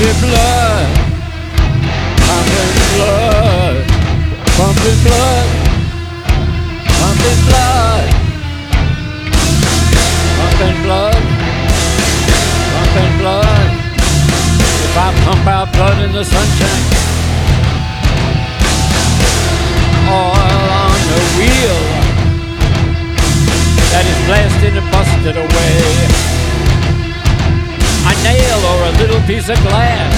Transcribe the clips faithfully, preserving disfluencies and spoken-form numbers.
pumping blood, pumping blood, pumping blood, pumping blood, pumping blood, pumping blood. If I pump out blood in the sunshine, oil on the wheel that is blasted and busted away. A nail or a little piece of glass,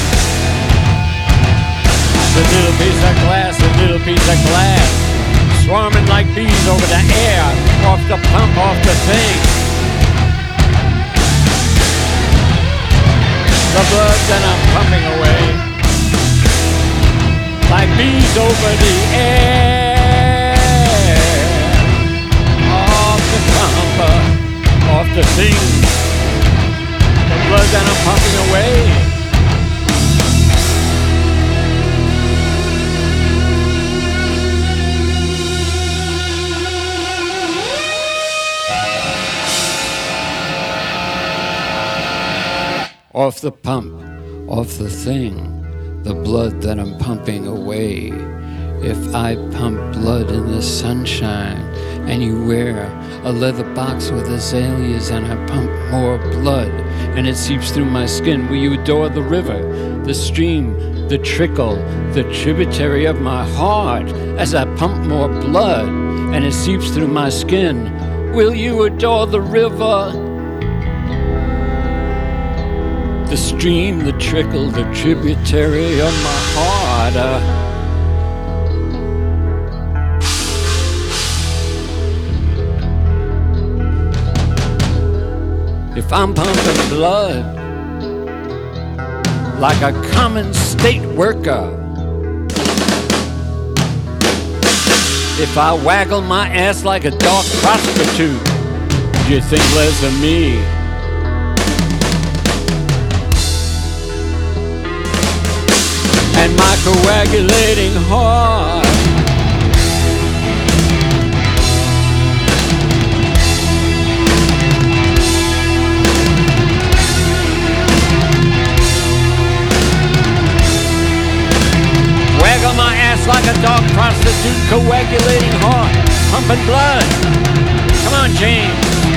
a little piece of glass, a little piece of glass, swarming like bees over the air, off the pump, off the thing. The blood that I'm pumping away, like bees over the air, off the pump, off the thing. The blood that I'm pumping away. Off the pump, off the thing, the blood that I'm pumping away. If I pump blood in the sunshine and you wear a leather box with azaleas and I pump more blood and it seeps through my skin, will you adore the river, the stream, the trickle, the tributary of my heart as I pump more blood and it seeps through my skin? Will you adore the river, the stream, the trickle, the tributary of my heart? Uh, if I'm pumping blood like a common state worker, if I waggle my ass like a dark prostitute, do you think less of me? And my coagulating heart, waggle my ass like a dog prostitute, coagulating heart, pumping blood. Come on, James.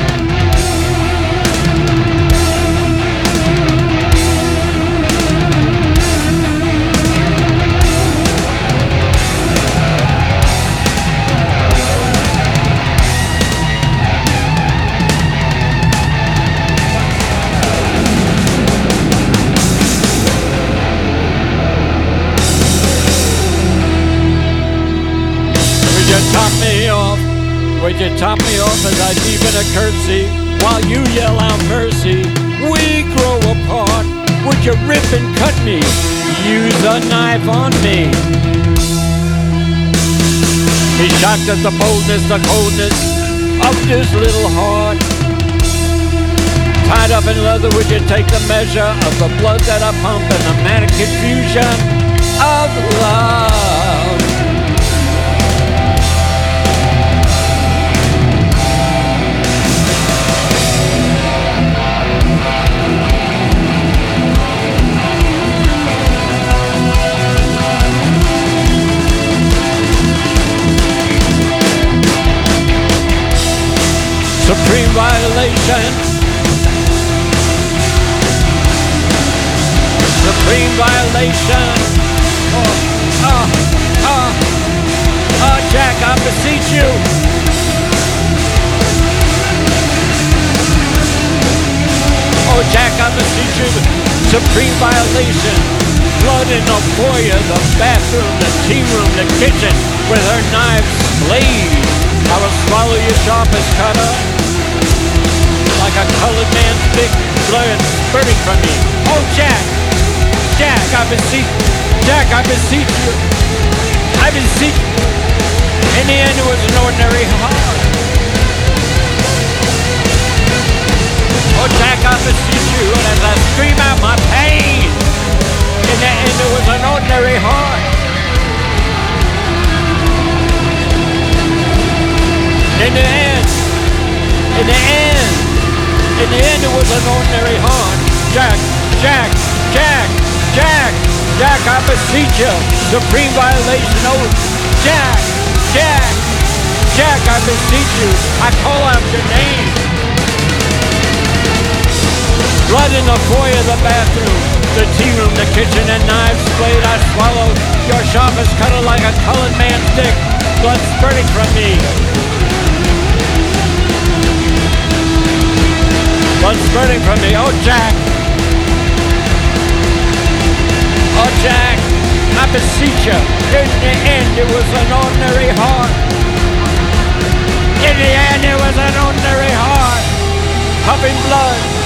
Top me off, would you top me off as I deepen a curtsy while you yell out mercy? We grow apart, would you rip and cut me? Use a knife on me. Be shocked at the boldness, the coldness of this little heart. Tied up in leather, would you take the measure of the blood that I pump and the manic confusion of love? Supreme violation, supreme violation. Oh, oh, oh, oh, Jack, I beseech you. Oh, Jack, I beseech you. Supreme violation. Blood in the foyer, the bathroom, the tea room, the kitchen, with her knives blazed. I will swallow your sharpest cutter like a colored man's big blood spurting from me. Oh, Jack, Jack, I beseech, Jack, I beseech you, I beseech you. In the end, it was an ordinary heart. Oh, Jack, I beseech you, and as I scream out my pain, in the end, it was an ordinary heart. In the end, in the end, in the end, it was an ordinary heart. Jack, Jack, Jack, Jack, Jack, I beseech you. Supreme violation, oh, Jack, Jack, Jack, I beseech you. I call out your name. Blood in the foyer, the bathroom, the tea room, the kitchen, and knives, blade I swallowed. Your sharpest cutter like a colored man's dick. Blood spurting from me. Blood spurting from me. Oh, Jack. Oh, Jack, I beseech you. In the end, it was an ordinary heart. In the end, it was an ordinary heart. Pumping blood.